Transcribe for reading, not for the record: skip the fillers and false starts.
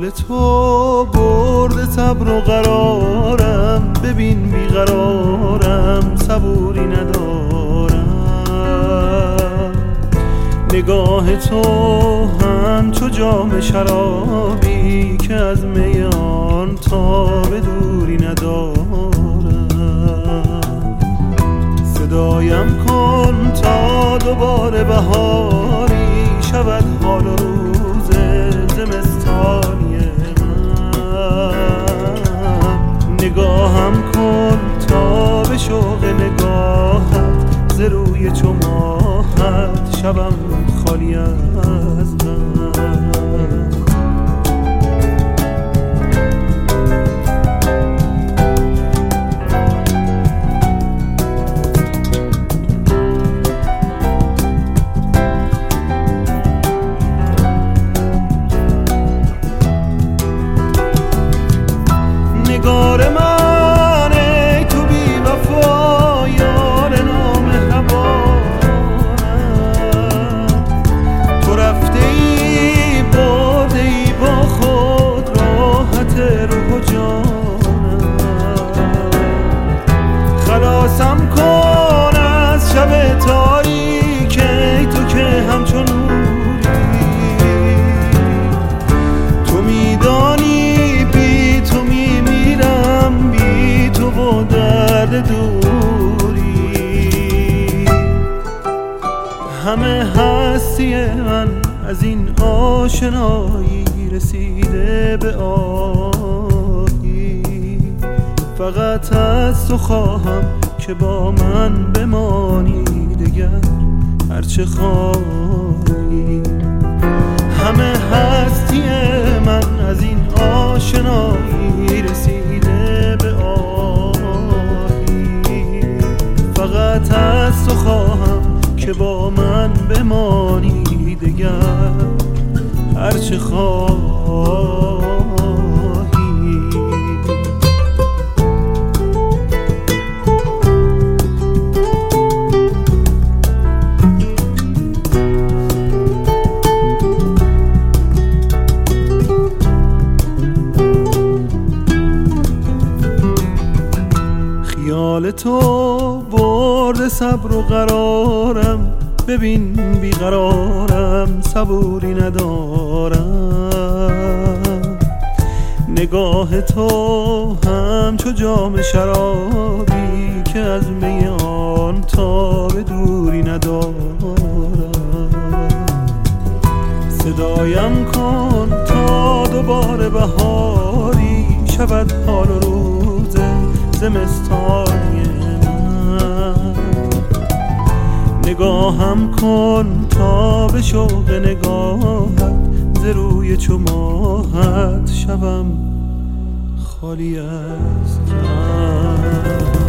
تو برده صبر و قرارم، ببین بیقرارم صبوری ندارم. نگاه تو همچو جام شرابی که از میان تا به دوری ندارم. صدایم کن تا دوباره بهاری شود حال و روز زمستانی من. نگاهم کن تا به شوق نگاهت ز روی چو ماهت شبم خالی از غم. نگار من ای تو بی وفا یار نامهربانم، تو رفته ای برده ای با خود راحت روح و جانم. خلاصم کن از شب تاریک ای تو که همچون نوری، تو میدانی بی تو میمیرم، بی تو با درد دوری. همه هستی من از این آشنایی رسیده به آهی، فقط از تو خواهم که با من بمانی دگر هرچه خواهی. همه هستی من از این آشنایی رسیده به آهی، فقط از تو خواهم که با من بمانی دگر هرچه خواهی. خیال تو برده صبر و قرارم، ببین بیقرارم صبوری ندارم. نگاه تو همچو جام شرابی که از میان تا به دوری ندارم. صدایم کن تا دوباره بهاری شود حال و روز زمستانی من. نگاهم کن تا به شوق نگاهت ز روی چو ماهت شبم خالی از غم.